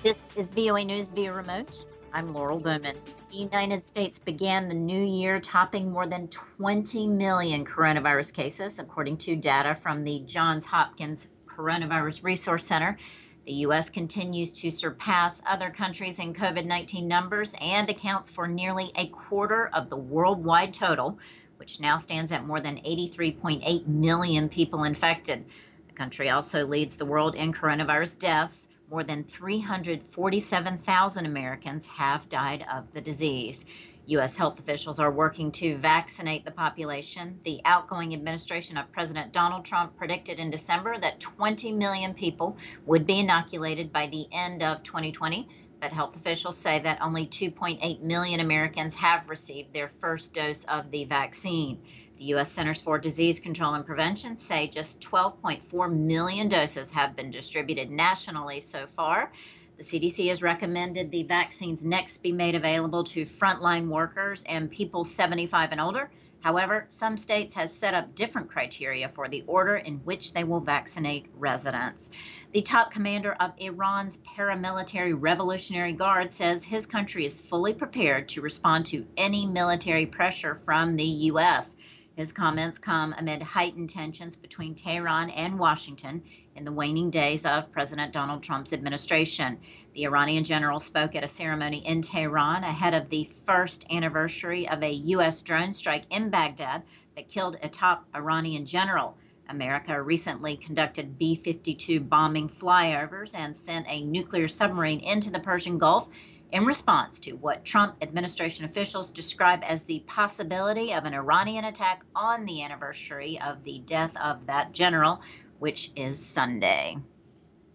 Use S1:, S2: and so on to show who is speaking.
S1: This is VOA News via remote. I'm Laurel Bowman. The United States began the new year topping more than 20 million coronavirus cases, according to data from the Johns Hopkins Coronavirus Resource Center. The U.S. continues to surpass other countries in COVID-19 numbers and accounts for nearly a quarter of the worldwide total, which now stands at more than 83.8 million people infected. The country also leads the world in coronavirus deaths. More than 347,000 Americans have died of the disease. U.S. health officials are working to vaccinate the population. The outgoing administration of President Donald Trump predicted in December that 20 million people would be inoculated by the end of 2020. But health officials say that only 2.8 million Americans have received their first dose of the vaccine. The U.S. Centers for Disease Control and Prevention say just 12.4 million doses have been distributed nationally so far. The CDC has recommended the vaccines next be made available to frontline workers and people 75 and older. However, some states have set up different criteria for the order in which they will vaccinate residents. The top commander of Iran's paramilitary Revolutionary Guard says his country is fully prepared to respond to any military pressure from the U.S. His comments come amid heightened tensions between Tehran and Washington in the waning days of President Donald Trump's administration. The Iranian general spoke at a ceremony in Tehran ahead of the first anniversary of a U.S. drone strike in Baghdad that killed a top Iranian general. America recently conducted B-52 bombing flyovers and sent a nuclear submarine into the Persian Gulf in response to what Trump administration officials describe as the possibility of an Iranian attack on the anniversary of the death of that general, which is Sunday.